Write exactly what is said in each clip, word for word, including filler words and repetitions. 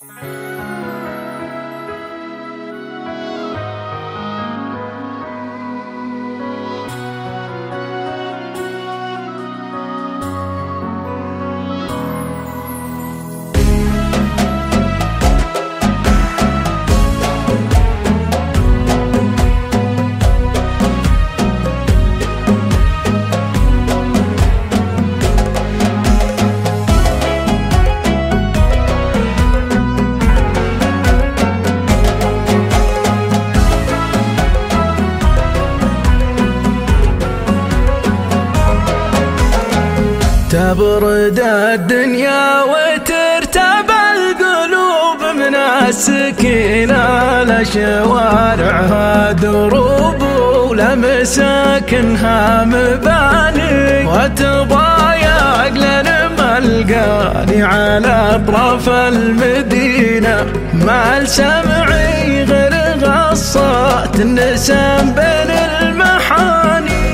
تبرد الدنيا وترتب القلوب من السكينة، لشوارعها دروب ولمساكنها مباني، وتضايق لنا ملقاني على أطراف المدينة، ما لسمعي غير غصات النسام بين المحاني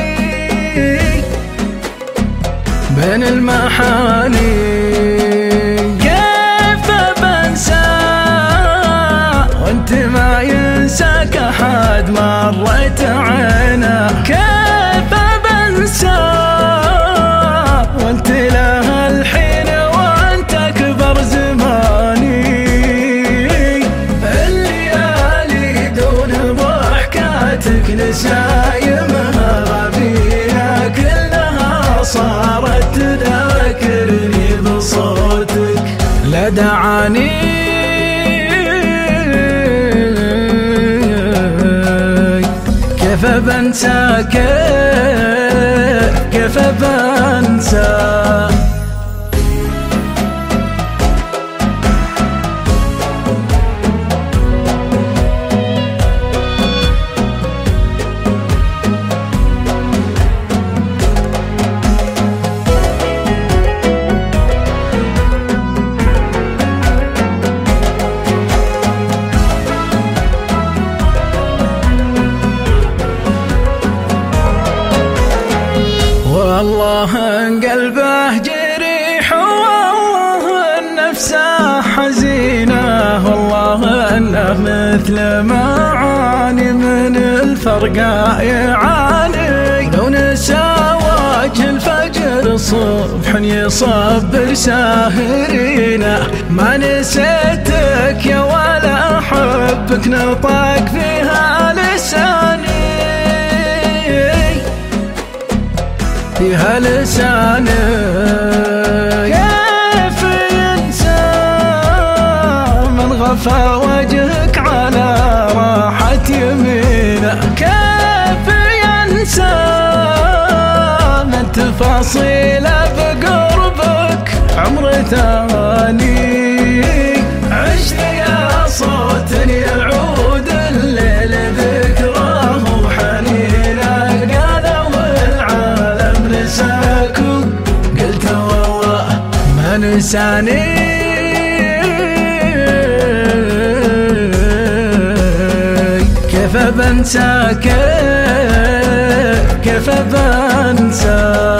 بين المحاني. كيف بنسى وانت ما ينساك احد مرت عينا، كيف بنسى وانت لها الحين وانت اكبر زماني. الليالي دون ضحكاتك نسايمها غبية، كلها صارت تذاكرني بصوتك لدعاني. كيف بنسى كيف كيف بنسى. والله ان قلبه جريح، والله ان نفسه حزينه، والله انه مثل ما عاني من الفرقة يعاني. لو نسى وجه الفجر صبح يصبر ساهرينه، ما نسيتك يا ولا احبك نطق فيها لساني فيها لساني. كيف ينسى من غفى وجهك على راحة يمينه، كيف ينسى من تفاصيله بقربك عمر ثاني. عشت يا صوت يعود الليل ذكراه وحنينه، قلت والله ما نساني. كيف بنسى كيف كيف بنسى.